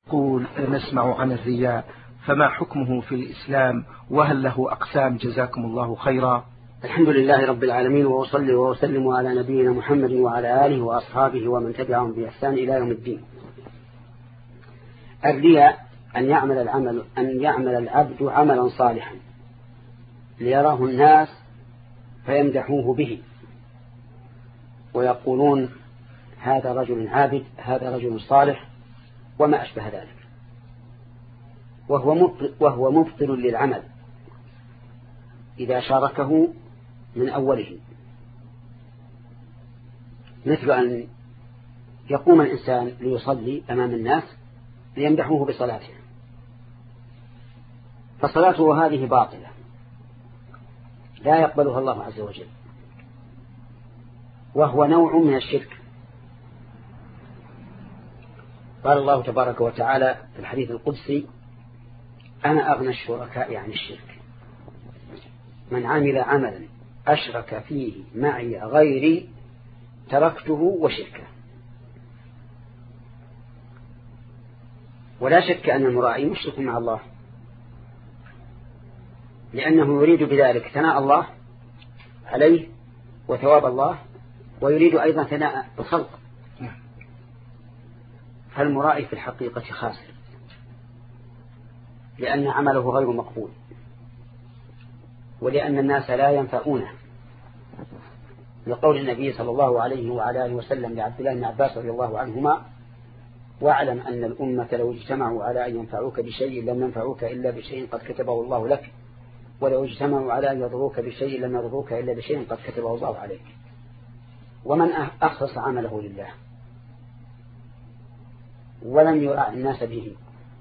يقول نسمع عن الرياء، فما حكمه في الإسلام وهل له أقسام؟ جزاكم الله خيرا. الحمد لله رب العالمين، وأصلي وأسلم على نبينا محمد وعلى آله وأصحابه ومن تبعهم بإحسان إلى يوم الدين. الرياء أن يعمل العبد عملا صالحا ليراه الناس فيمدحوه به ويقولون هذا رجل عابد، هذا رجل صالح، وما أشبه ذلك، وهو مبطل للعمل إذا شاركه من أوله، مثل أن يقوم الإنسان ليصلي أمام الناس ليمدحوه بصلاته، فصلاته هذه باطلة لا يقبلها الله عز وجل، وهو نوع من الشرك. قال الله تبارك وتعالى في الحديث القدسي: أنا أغنى الشركاء عن الشرك، من عمل عملا أشرك فيه معي غيري تركته وشركه. ولا شك أن المرائي مشرك مع الله، لأنه يريد بذلك ثناء الله عليه وثواب الله، ويريد أيضا ثناء الخلق، فالمرائي في الحقيقة خاسر، لأن عمله غير مقبول، ولأن الناس لا ينفعونه، لقول النبي صلى الله عليه وعلى آله وسلم لعبد الله بن عباس رضي الله عنهما: واعلم أن الأمة لو اجتمعوا على أن ينفعوك بشيء لم ينفعوك إلا بشيء قد كتبه الله لك، ولو اجتمعوا على أن يضروك بشيء لم يضروك إلا بشيء قد كتبه الله عليك. ومن أخلص عمله لله ولم يرع الناس به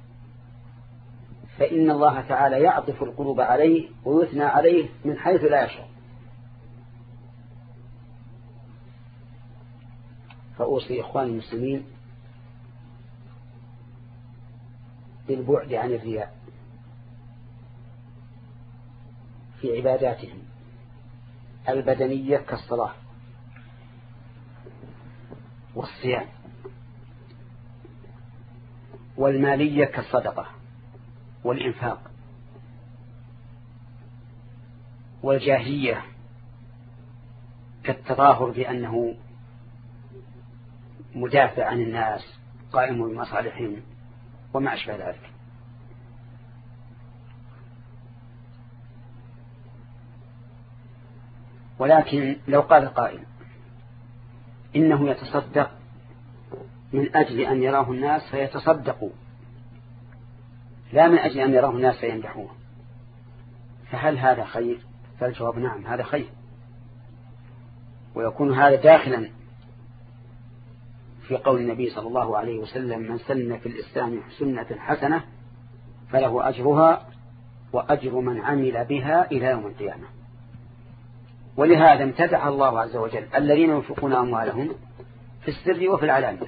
فإن الله تعالى يعطف القلوب عليه ويثنى عليه من حيث لا يشعر. فأوصي إخواني المسلمين بالبعد عن الرياء في عباداتهم البدنية كالصلاة والصيام، والمالية كالصدقة والإنفاق، والجاهية كالتظاهر بأنه مدافع عن الناس قائم بمصالحهم وما أشبه ذلك. ولكن لو قال قائل إنه يتصدق من أجل أن يراه الناس فيتصدقوا لا من أجل أن يراه الناس فيمدحوه، فهل هذا خير؟ فالجواب نعم، هذا خير، ويكون هذا داخلا في قول النبي صلى الله عليه وسلم: من سن في الإسلام سنة حسنة فله أجرها وأجر من عمل بها إلى يوم القيامة. ولهذا امتدح الله عز وجل الذين ينفقون أموالهم في السر وفي العلانية،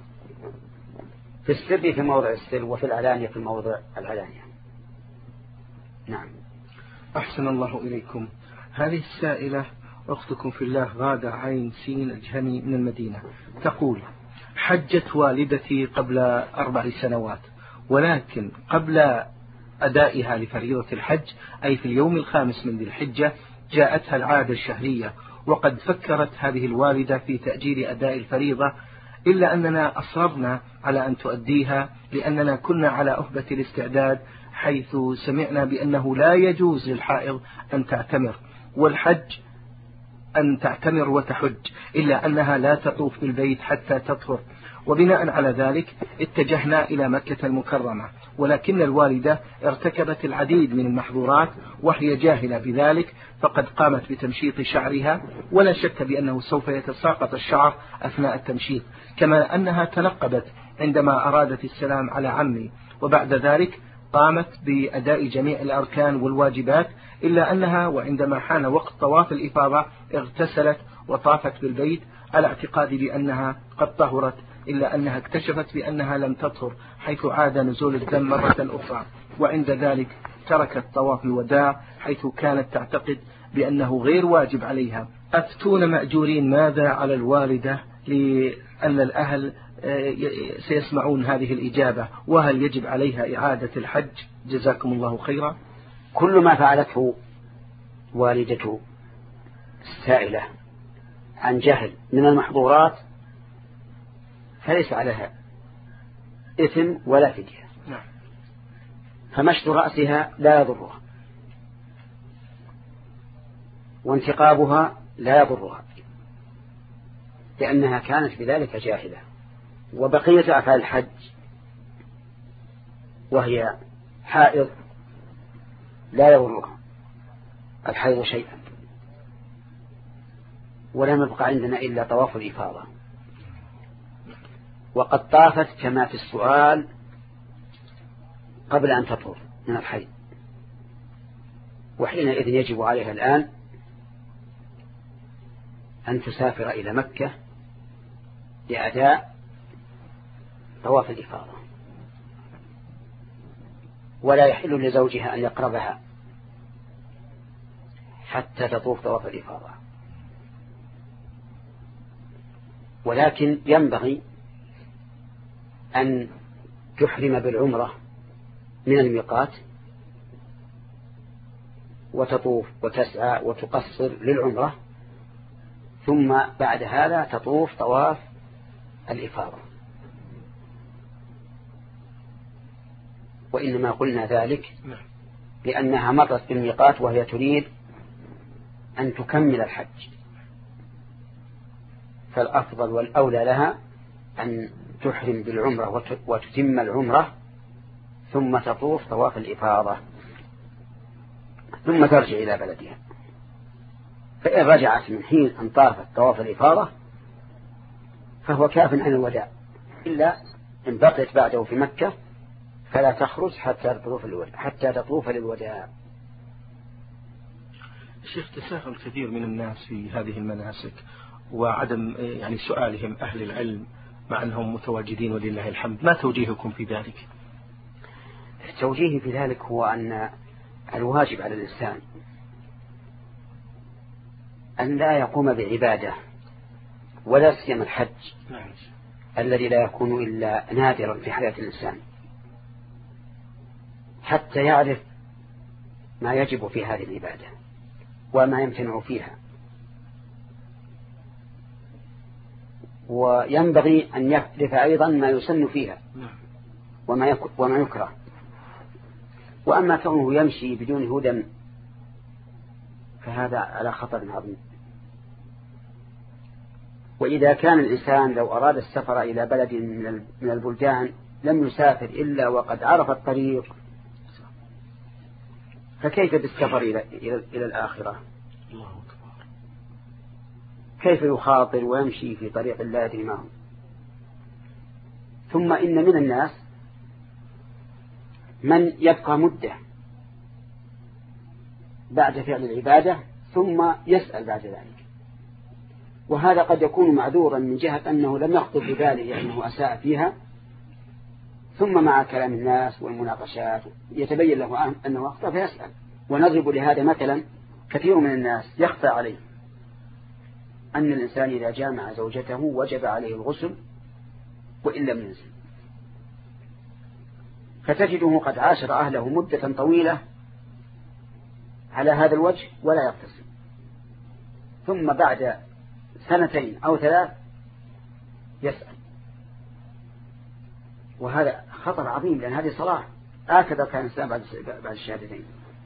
في السر في موضع السر، وفي العلانية في موضع العلانية. نعم. أحسن الله إليكم. هذه السائلة أختكم في الله غادة عين سين الجهني من المدينة تقول: حجت والدتي قبل 4 سنوات، ولكن قبل أدائها لفريضة الحج أي في اليوم 5 من ذي الحجة جاءتها العادة الشهرية، وقد فكرت هذه الوالدة في تأجيل أداء الفريضة، إلا أننا أصررنا على أن تؤديها لأننا كنا على أهبة الاستعداد، حيث سمعنا بأنه لا يجوز للحائض أن تعتمر، والحج أن تعتمر وتحج، إلا أنها لا تطوف بالبيت حتى تطهر. وبناء على ذلك اتجهنا إلى مكة المكرمة، ولكن الوالدة ارتكبت العديد من المحظورات وهي جاهلة بذلك، فقد قامت بتمشيط شعرها، ولا شك بأنه سوف يتساقط الشعر أثناء التمشيط، كما أنها تنقبت عندما أرادت السلام على عمي، وبعد ذلك قامت بأداء جميع الأركان والواجبات، إلا أنها وعندما حان وقت طواف الإفاضة اغتسلت وطافت بالبيت على اعتقاد بأنها قد طهرت، إلا أنها اكتشفت بأنها لم تطهر، حيث عاد نزول الدم مرة أخرى، وعند ذلك تركت طواف الوداع حيث كانت تعتقد بأنه غير واجب عليها. أفتون مأجورين ماذا على الوالدة لأن الأهل سيسمعون هذه الإجابة، وهل يجب عليها إعادة الحج؟ جزاكم الله خيرا. كل ما فعلته والدة السائلة عن جهل من المحظورات فليس عليها إثم ولا فدية. فمشط رأسها لا يضرها، وانتقابها لا يضرها، لأنها كانت بذلك جاهلة. وبقية أفعال الحج وهي حائض لا يضرها الحيض شيئا. ولم يبقى عندنا إلا طواف الإفاضة، وقد طافت كما في السؤال قبل أن تطهر من الحيض، وحينئذ يجب عليها الآن أن تسافر إلى مكة لأداء طواف الإفاضة، ولا يحل لزوجها أن يقربها حتى تطوف طواف الإفاضة. ولكن ينبغي أن تحرم بالعمرة من الميقات وتطوف وتسعى وتقصر للعمرة، ثم بعد هذا تطوف طواف الإفاضة. وإنما قلنا ذلك لأنها مرت بالميقات وهي تريد أن تكمل الحج، فالأفضل والأولى لها أن تحرم بالعمرة وتتم العمرة ثم تطوف طواف الإفاضة ثم ترجع إلى بلدها. فإن رجعت من حين أن طافت طواف الإفاضة فهو كاف عن الوداع، إلا إن بقيت بعده في مكة فلا تخرج حتى تطوف للوداع. الشيخ، تساهل كثير من الناس في هذه المناسك وعدم سؤالهم أهل العلم مع أنهم متواجدين ولله الحمد، ما توجيهكم في ذلك؟ التوجيه في ذلك هو أن الواجب على الإنسان أن لا يقوم بعبادة ولا سيما الحج الذي لا يكون إلا نادرا في حياة الإنسان، حتى يعرف ما يجب في هذه العبادة وما يمتنع فيها. وينبغي أن يعرف أيضا ما يسن فيها وما يكره. وأما كونه يمشي بدون هدى فهذا على خطر عظيم. وإذا كان الإنسان لو أراد السفر إلى بلد من البلدان لم يسافر إلا وقد عرف الطريق، فكيف بالسفر إلى الآخرة؟ كيف يخاطر ويمشي في طريق لا يدري ما هو؟ ثم إن من الناس من يبقى مدة بعد فعل العبادة ثم يسأل بعد ذلك، وهذا قد يكون معذورا من جهة أنه لم يخطر بباله أنه أساء فيها، ثم مع كلام الناس والمناقشات يتبين له أنه أخطأ فيسأل. ونضرب لهذا مثلا، كثير من الناس يخفى عليه أن الإنسان إذا جامع زوجته وجب عليه الغسل وإن لم ينزل، فتجده قد عاشر أهله مدة طويلة على هذا الوجه ولا يغتسل، ثم بعد 2 أو 3 يسأل. وهذا خطر عظيم، لأن هذه صلاة هكذا كان الإنسان بعد الشهادتين.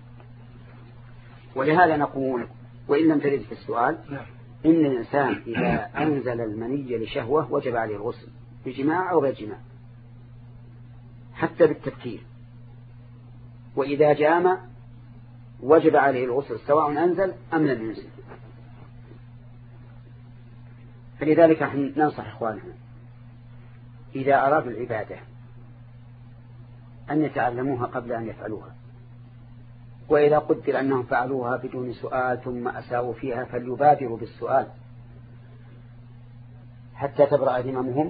ولهذا نقول وإن لم ترد في السؤال إن الإنسان إذا أنزل المني لشهوة وجب عليه الغسل بجماع أو غير جماع حتى بالتفكير، وإذا جامع وجب عليه الغسل سواء أنزل أم لم ينزل. فلذلك ننصح إخواننا إذا أرادوا العبادة أن يتعلموها قبل أن يفعلوها، وإذا قدر أنهم فعلوها بدون سؤال ثم أساءوا فيها فليبادروا بالسؤال حتى تبرأ ذممهم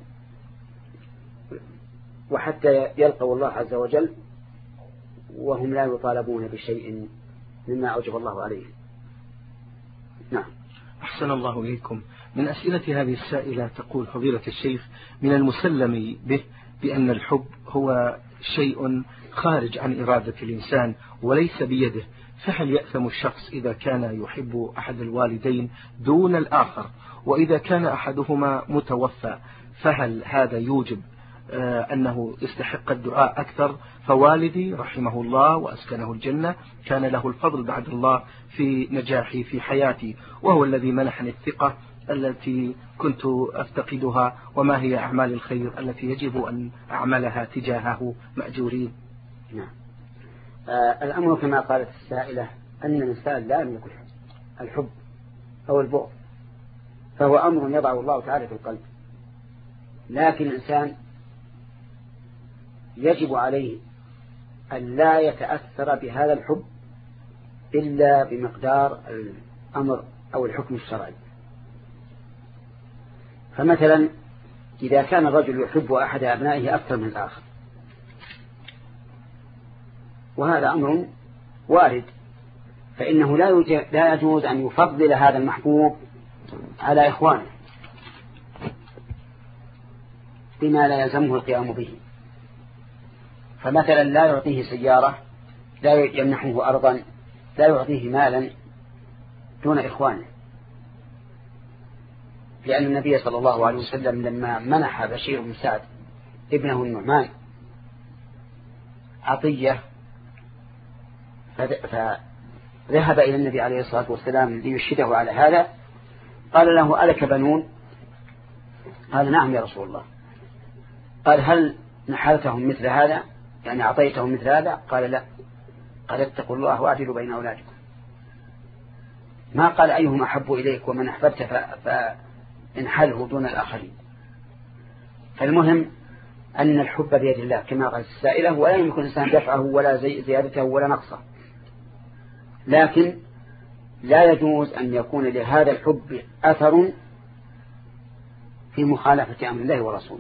وحتى يلقوا الله عز وجل وهم لا يطالبون بشيء مما أوجب الله عليه. نعم. أحسن الله إليكم. من أسئلة هذه السائلة تقول: فضيلة الشيخ، من المسلم به بأن الحب هو شيء خارج عن إرادة الإنسان وليس بيده، فهل يأثم الشخص إذا كان يحب أحد الوالدين دون الآخر؟ وإذا كان أحدهما متوفى فهل هذا يوجب أنه يستحق الدعاء أكثر؟ فوالدي رحمه الله وأسكنه الجنة كان له الفضل بعد الله في نجاحي في حياتي، وهو الذي منحني الثقة التي كنت أفتقدها. وما هي أعمال الخير التي يجب أن أعملها تجاهه مأجورين؟ نعم. الأمر كما قالت السائلة أن الإنسان لا يملك الحب أو البغض، فهو أمر يضعه الله تعالى في القلب، لكن الإنسان يجب عليه أن لا يتأثر بهذا الحب إلا بمقدار الأمر أو الحكم الشرعي. فمثلا إذا كان الرجل يحب أحد أبنائه أكثر من الآخر، وهذا أمر وارد، فإنه لا يجوز أن يفضل هذا المحبوب على إخوانه بما لا يلزمه القيام به. فمثلا لا يعطيه سيارة، لا يمنحه أرضا، لا يعطيه مالا دون إخوانه، لأن النبي صلى الله عليه وسلم لما منح بشير بن سعد ابنه النعمان عطية فذهب إلى النبي عليه الصلاة والسلام ليشهده على هذا، قال له: ألك بنون؟ قال: نعم يا رسول الله. قال: هل نحلتهم مثل هذا، يعني أعطيتهم مثل هذا؟ قال: لا. قال: اتقوا الله واعدلوا بين أولادكم. ما قال أيهم أحب إليك ومن أحببت فانحله دون الآخرين. فالمهم أن الحب بيد الله كما قال السائلة، ولا يمكن الإنسان دفعه ولا زيادته ولا نقصه، لكن لا يجوز أن يكون لهذا الحب أثر في مخالفة أمر الله ورسوله.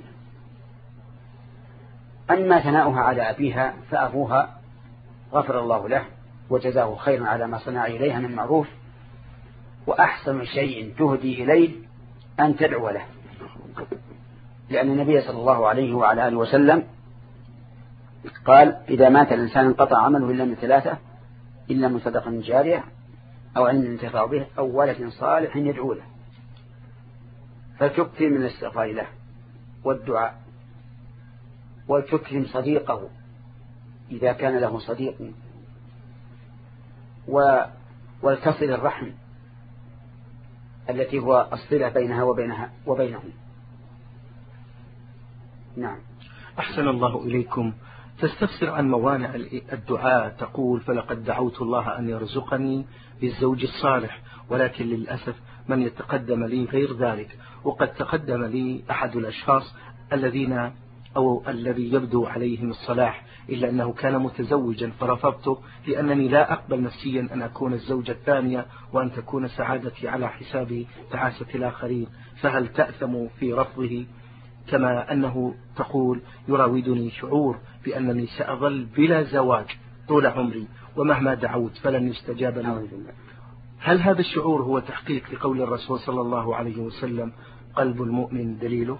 أما ثناؤها على أبيها فأبوها غفر الله له وجزاه خيرا على ما صنع إليها من معروف، وأحسن شيء تهدي إليه أن تدعو له، لأن النبي صلى الله عليه وعلى آله وسلم قال: إذا مات الإنسان انقطع عمله إلا من ثلاثة: إلا من صدقة جارية أو علم ينتفع به أو ولد صالح يدعو له. فتكثر من الاستغفار له والدعاء، وتكرم صديقه إذا كان له صديق، ولتصل الرحم التي هو الصلة بينها وبينهم. نعم. أحسن الله إليكم. تستفسر عن موانع الدعاء، تقول: فلقد دعوت الله أن يرزقني بالزوج الصالح، ولكن للأسف من يتقدم لي غير ذلك، وقد تقدم لي أحد الأشخاص الذي يبدو عليهم الصلاح، إلا أنه كان متزوجا فرفضته، لأنني لا أقبل نفسيا أن أكون الزوجة الثانية وأن تكون سعادتي على حساب تعاسة الآخرين. فهل تأثم في رفضه؟ كما أنه تقول: يراودني شعور بأنني سأظل بلا زواج طول عمري، ومهما دعوت فلن يستجاب لي. هل هذا الشعور هو تحقيق لقول الرسول صلى الله عليه وسلم: قلب المؤمن دليله؟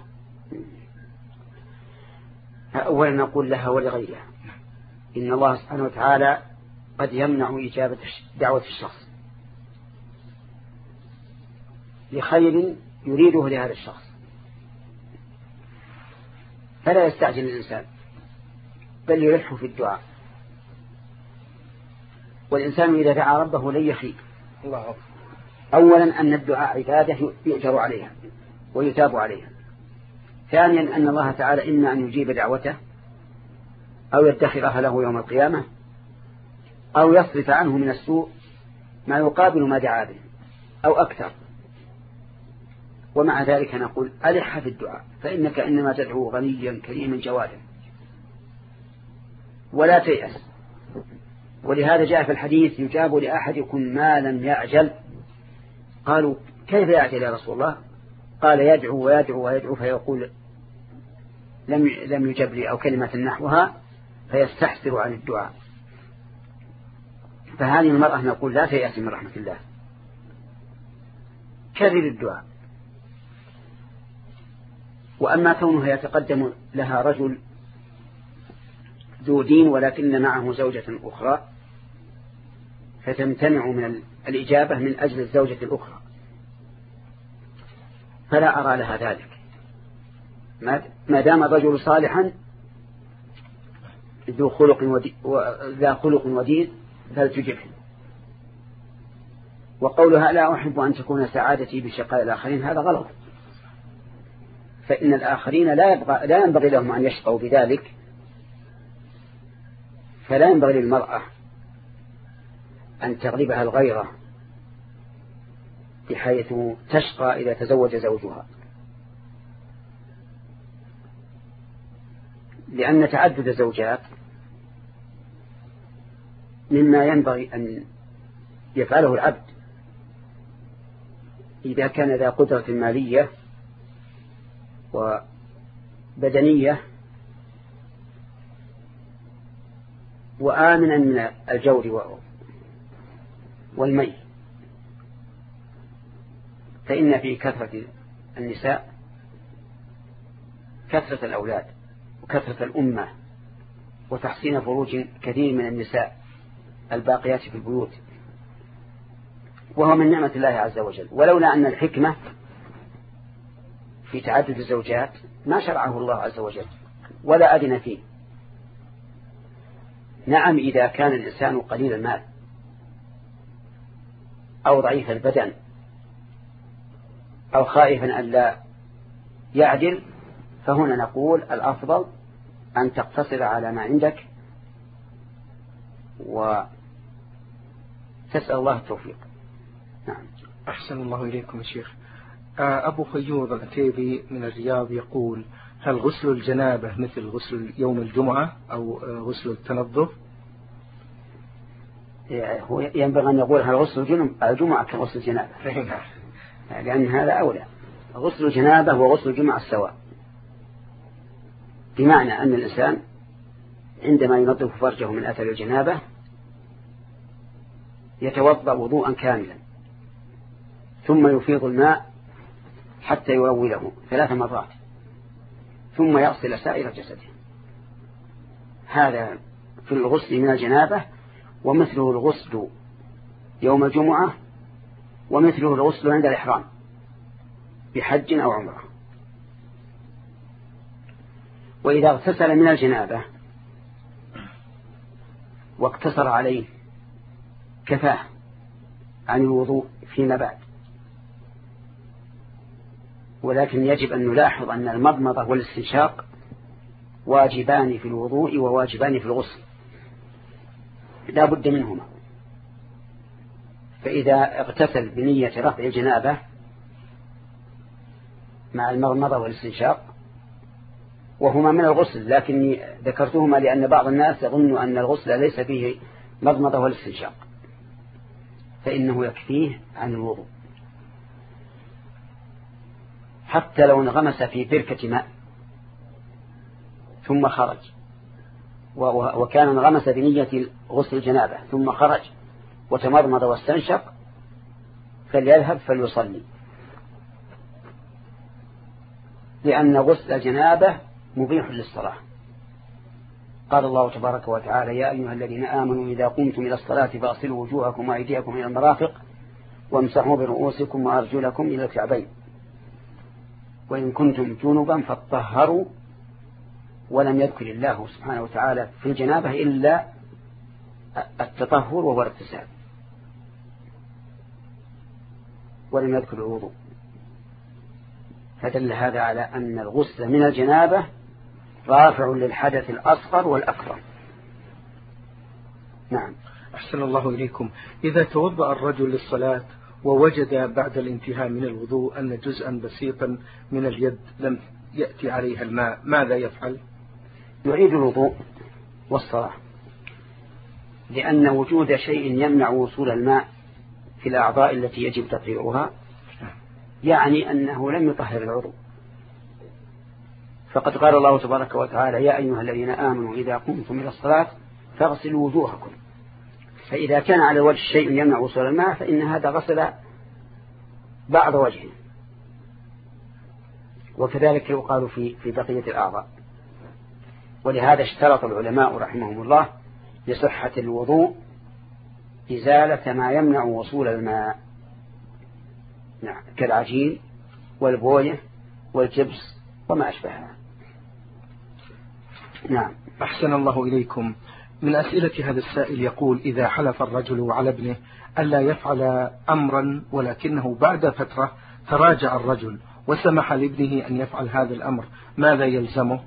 أولا نقول لها ولغيرها إن الله سبحانه وتعالى قد يمنع إجابة دعوة الشخص لخير يريده لهذا الشخص، فلا يستعجل الإنسان بل يلح في الدعاء. والإنسان إذا دعا ربه لن يخيب. أولا أن الدعاء عبادة يؤجر عليها ويتاب عليها. ثانيا أن الله تعالى إما أن يجيب دعوته أو يدخرها له يوم القيامة أو يصرف عنه من السوء ما يقابل ما دعا به أو أكثر. ومع ذلك نقول: ألح في الدعاء، فإنك إنما تدعو غنيا كريما جوادا، ولا تيأس. ولهذا جاء في الحديث: يجاب لأحدكم ما لم يعجل. قالوا: كيف يعجل يا رسول الله؟ قال: يدعو ويدعو ويدعو فيقول لم يجب لي، أو كلمة نحوها، فيستحسر عن الدعاء. فهذه المرأة نقول: لا تيأس من رحمة الله، كرر الدعاء وأما كونها يتقدم لها رجل ذو دين ولكن معه زوجة أخرى فتمتنع من الإجابة من أجل الزوجة الأخرى، فلا أرى لها ذلك ما دام الرجل صالحا ذا خلق ودين فلتجبه. وقولها لا أحب أن تكون سعادتي بشقاء الآخرين هذا غلط، فإن الآخرين لا ينبغي لهم أن يشقوا بذلك، فلا ينبغي للمرأة أن تغلبها الغيرة بحيث تشقى إذا تزوج زوجها، لأن تعدد الزوجات مما ينبغي أن يفعله العبد إذا كان ذا قدرة مالية وبدنية وآمنا من الجور والمي. فإن في كثرة النساء كثرة الأولاد وكثرة الأمة وتحسين فروج كثير من النساء الباقيات في البيوت، وهو من نعمة الله عز وجل. ولولا أن الحكمة في تعدد الزوجات ما شرعه الله عز وجل ولا أذن فيه. نعم إذا كان الإنسان قليل المال أو ضعيف البدن أو خائفا أن لا يعدل فهنا نقول الأفضل أن تقتصر على ما عندك وتسأل الله التوفيق. نعم. أحسن الله إليكم يا شيخ. أبو فيوض العتيبي من الرياض يقول: هل غسل الجنابة مثل غسل يوم الجمعة أو غسل التنظف؟ هو ينبغي أن يقول هل غسل الجمعة كغسل الجنابة، لأن هذا أولى. غسل الجنابة وغسل الجمعة السواء، بمعنى أن الإنسان عندما ينظف فرجه من أثر الجنابة يتوضأ وضوءا كاملا ثم يفيض الماء حتى يروله 3 مرات ثم يغسل سائر جسده. هذا في الغسل من الجنابة، ومثله الغسل يوم الجمعة، ومثله الغسل عند الإحرام بحج أو عمرة. وإذا اغتسل من الجنابة واقتصر عليه كفاه عن الوضوء فيما بعد، ولكن يجب أن نلاحظ أن المضمضة والاستنشاق واجبان في الوضوء وواجبان في الغسل، لا بد منهما. فإذا اغتسل بنية رفع الجنابة مع المضمضة والاستنشاق وهما من الغسل، لكني ذكرتهما لأن بعض الناس يظن أن الغسل ليس فيه مضمضة والاستنشاق، فإنه يكفيه عن الوضوء حتى لو انغمس في بركة ماء ثم خرج، وكان انغمس بنية غسل الجنابة ثم خرج وتمضمض واستنشق فليذهب فليصلي، لأن غسل الجنابة مبيح للصلاة. قال الله تبارك وتعالى: يا أيها الذين آمنوا إذا قمتم إلى الصلاة فاغسلوا وجوهكم وأيديكم إلى المرافق وامسحوا برؤوسكم وأرجلكم إلى الكعبين وإن كنتم جنبا فاطهروا. ولم يذكر الله سبحانه وتعالى في الجنابة إلا التطهر وهو الاغتسال، ولم يذكر الوضوء، فدل هذا على أن الغسل من الجنابة رافع للحدث الأصغر والأكبر. نعم. أحسن الله إليكم. إذا توضأ الرجل للصلاة ووجد بعد الانتهاء من الوضوء أن جزءا بسيطا من اليد لم يأتي عليها الماء ماذا يفعل؟ يعيد الوضوء والصلاة، لأن وجود شيء يمنع وصول الماء في الأعضاء التي يجب تطهيرها يعني أنه لم يطهر العضو. فقد قال الله تبارك وتعالى: يا أيها الذين آمنوا إذا قمتم إلى الصلاة فاغسلوا وجوهكم. فإذا كان على الوجه شيء يمنع وصول الماء فإن هذا غسل بعض وجهه. وكذلك يقال في بقية الأعضاء. ولهذا اشترط العلماء رحمهم الله لصحة الوضوء إزالة ما يمنع وصول الماء كالعجين والبوية والجبس وما أشبهها. نعم. أحسن الله إليكم. من أسئلة هذا السائل يقول: إذا حلف الرجل على ابنه ألا يفعل أمرا ولكنه بعد فترة تراجع الرجل وسمح لابنه أن يفعل هذا الأمر، ماذا يلزمه؟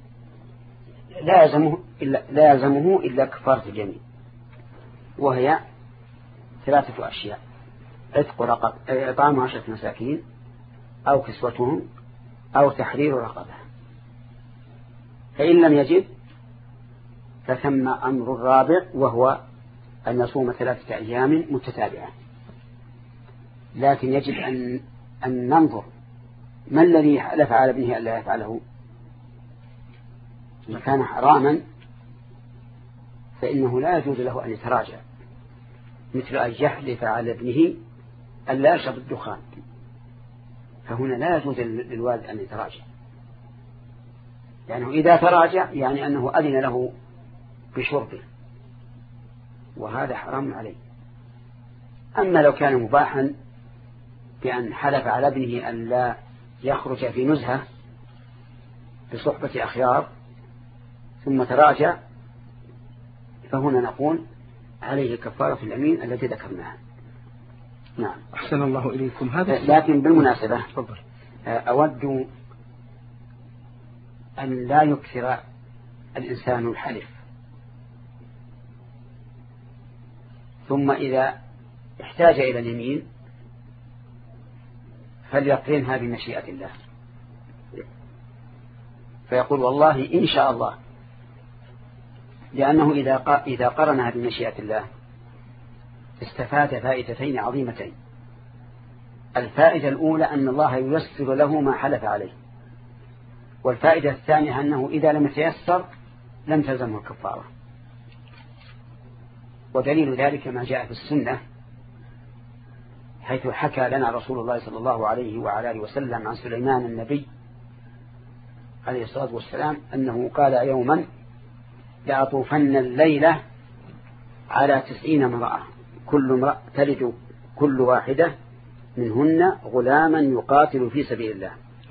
لا يلزمه إلا كفارة اليمين، وهي 3 أشياء: إطعام 10 مساكين أو كسوتهم أو تحرير رقبة. فإن لم يجد فثم أمر الرابع، وهو أن يصوم 3 أيام متتابعة. لكن يجب أن ننظر ما الذي حلف على ابنه ألا يفعله. إن كان حراما فإنه لا يجوز له أن يتراجع، مثل أن يحلف على ابنه ألا يشرب الدخان، فهنا لا يجوز للوالد أن يتراجع، لأنه إذا تراجع يعني أنه أذن له بشربه، وهذا حرام عليه. أما لو كان مباحا بأن حلف على ابنه أن لا يخرج في نزهة بصحبة أخيار ثم تراجع، فهنا نقول عليه كفارة اليمين التي ذكرناها. نعم. أحسن الله إليكم. لكن بالمناسبة أود أن لا يكثر الإنسان الحلف، ثم إذا احتاج إلى اليمين فليقرنها بمشيئة الله، فيقول والله إن شاء الله، لأنه إذا قرنها بمشيئة الله استفاد فائدتين عظيمتين. الفائدة الأولى أن الله ييسر له ما حلف عليه، والفائدة الثانية أنه إذا لم يتيسر لم تلزمه الكفارة. ودليل ذلك ما جاء في السنة، حيث حكى لنا رسول الله صلى الله عليه وعلى آله وسلم عن سليمان النبي عليه الصلاة والسلام أنه قال يوما: لأطوفن الليلة على 90 امرأة كل امرأة تلد كل واحدة منهن غلاما يقاتل في سبيل الله.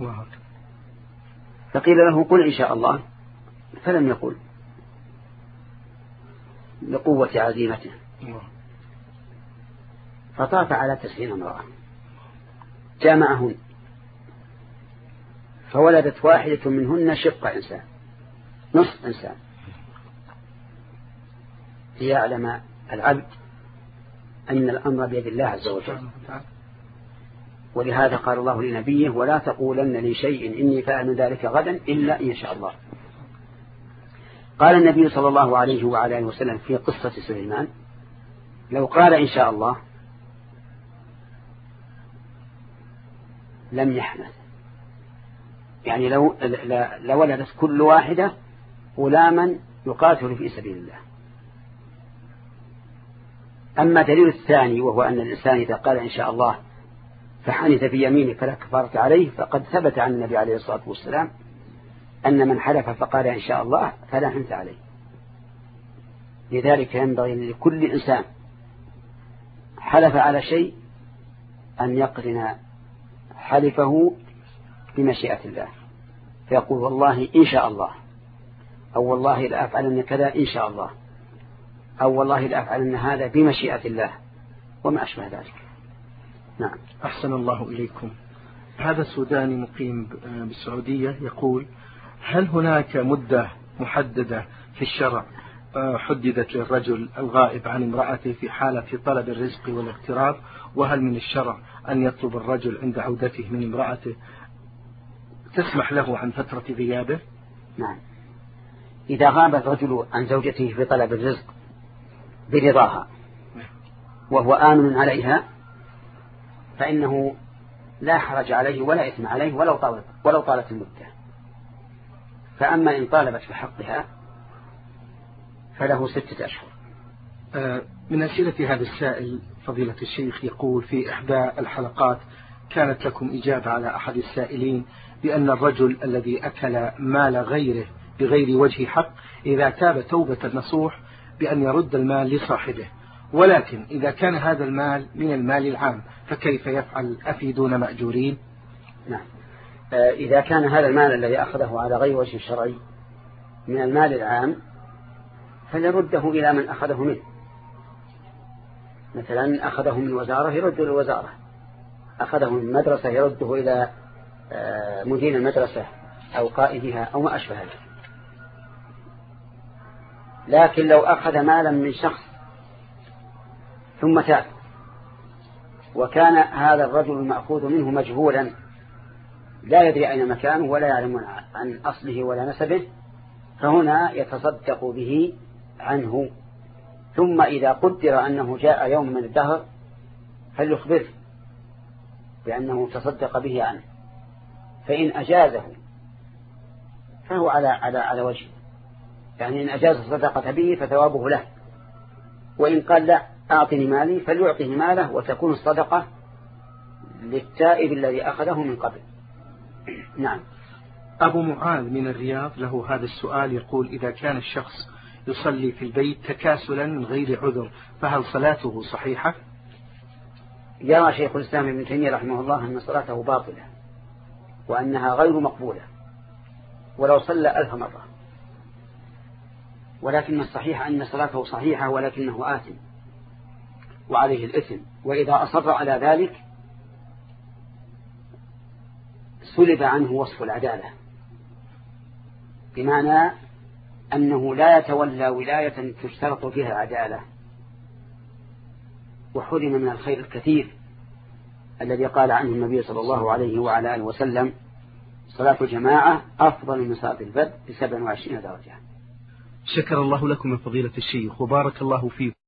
فقيل له: قل إن شاء الله، فلم يقل لقوة عزيمته، فطاف على 90 امرأة جامعهن، فولدت واحدة منهن شق إنسان، نصف إنسان، ليعلم العبد أن الأمر بيد الله عز وجل. ولهذا قال الله لنبيه: ولا تقولن لشيء إني فاعل ذلك غدا إلا إن شاء الله. قال النبي صلى الله عليه وعلى آله وسلم في قصة سليمان: لو قال إن شاء الله لم يحنث، يعني لو ولدت كل واحدة غلاما يقاتل في سبيل الله. أما دليل الثاني، وهو أن الإنسان إذا قال إن شاء الله فحنث في يمينه فلا كفارة عليه، فقد ثبت عن النبي عليه الصلاة والسلام أن من حلف فقال إن شاء الله فلا حنث عليه. لذلك ينبغي لكل إنسان حلف على شيء أن يقرن حلفه بمشيئة الله، فيقول والله إن شاء الله، أو والله لا أفعلن كذا إن شاء الله، أو والله لا أفعلن هذا بمشيئة الله، وما أشبه ذلك. نعم. أحسن الله إليكم. هذا السوداني مقيم بالسعودية يقول: هل هناك مدة محددة في الشرع حددت للرجل الغائب عن امرأته في حالة طلب الرزق والاغتراب؟ وهل من الشرع أن يطلب الرجل عند عودته من امرأته تسمح له عن فترة غيابه؟ نعم. إذا غاب الرجل عن زوجته في طلب الرزق برضاها وهو آمن عليها فإنه لا حرج عليه ولا إثم عليه ولو طالت المدة. فأما إن طالبت في حقها فله 6 أشهر. من أسئلة هذا السائل فضيلة الشيخ يقول: في إحدى الحلقات كانت لكم إجابة على أحد السائلين بأن الرجل الذي أكل مال غيره بغير وجه حق إذا تاب توبة نصوح بأن يرد المال لصاحبه، ولكن إذا كان هذا المال من المال العام فكيف يفعل؟ أفيدون مأجورين. نعم، إذا كان هذا المال الذي أخذه على غير وجه شرعي من المال العام فليرده إلى من أخذه منه. مثلا أخذه من وزارة يرده للوزارة، أخذه من مدرسة يرده إلى مدير المدرسة أو قائدها أو ما أشبه ذلك. لكن لو أخذ مالا من شخص ثم تاب وكان هذا الرجل المأخوذ منه مجهولا لا يدري أين مكانه ولا يعلم عن أصله ولا نسبه، فهنا يتصدق به عنه، ثم إذا قدر أنه جاء يوم من الدهر فليخبره بأنه تصدق به عنه، فإن أجازه فهو على وجه، يعني إن أجاز الصدقة به فثوابه له، وإن قال لا أعطني مالي فليعطه ماله وتكون الصدقة للتائب الذي أخذه من قبل. نعم. أبو معاذ من الرياض له هذا السؤال، يقول: إذا كان الشخص يصلي في البيت تكاسلا من غير عذر فهل صلاته صحيحة؟ يرى شيخ الإسلام ابن تيمية رحمه الله أن صلاته باطلة وأنها غير مقبولة ولو صلى 1000 مرة، ولكن الصحيح أن صلاته صحيحة ولكنه آثم وعليه الإثم، وإذا أصر على ذلك سلب عنه وصف العدالة، بمعنى أنه لا يتولى ولاية تشترط فيها العدالة، وحرم من الخير الكثير الذي قال عنه النبي صلى الله عليه وعلى آله وسلم: صلاة الجماعة أفضل من صلاة الفرد ب27 درجة. شكر الله لكم من فضيلة الشيخ وبارك الله فيكم.